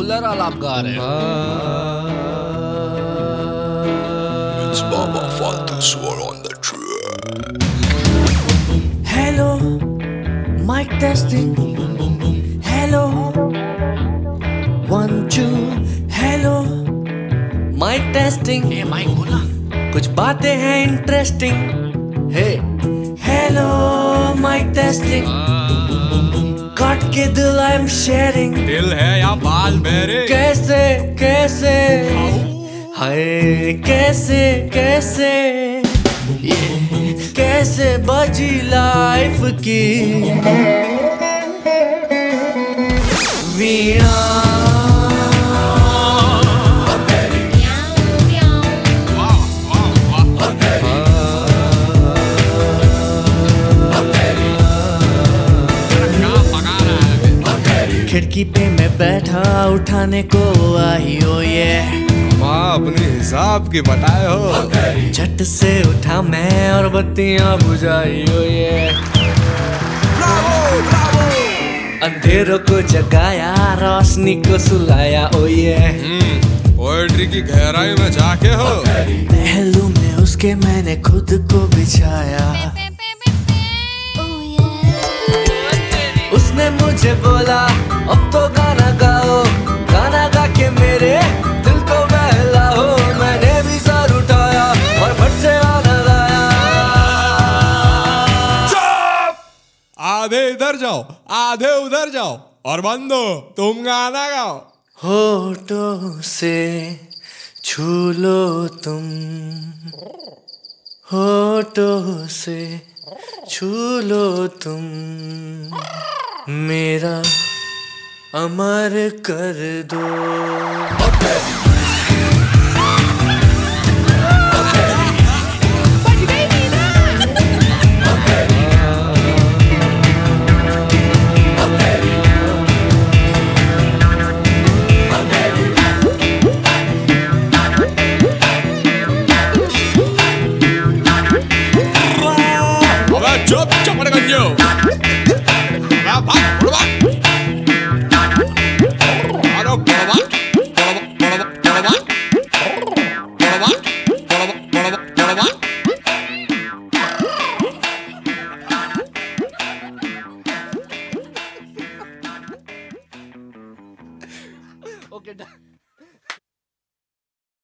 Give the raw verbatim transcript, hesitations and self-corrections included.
Colour आप गा रहे हो। It's Baba Faltu Swar on the track. Hello, mic testing. Hello, one two. Hello, mic testing. ए mic बोला। कुछ बातें हैं interesting. Hey hello mic testing. काट के दिल आई एम शेयरिंग। दिल है या बाल मेरे? कैसे कैसे हाय कैसे कैसे ये कैसे बजी लाइफ की वीणा। खिड़की पे मैं बैठा उठाने को आई हो ये माँ अपने हिसाब की बताए हो। झट से उठा मैं और बत्तियां बुझाई हो ये। Bravo bravo. अंधेरों को जगाया रोशनी को सुलाया ओ ये। पोएट्री की गहराई में जाके हो। पहलू में उसके मैंने खुद को बिछाया। उसने मुझे बोला अब तो गाना गाओ, गाना गा के मेरे दिल को बहलाओ। मैंने भी सर उठाया और फट से गाना गाया। आधे इधर जाओ आधे उधर जाओ और बंदो तुम गाना गाओ। होठों से छू लो तुम, होठों से छू लो तुम, मेरा अमर कर दो। अबे चुप चुप रे गंजो। आ भाग उड़ भाग। अरे बड़वा बड़वा बड़वा बड़वा बड़वा बड़वा बड़वा। ओके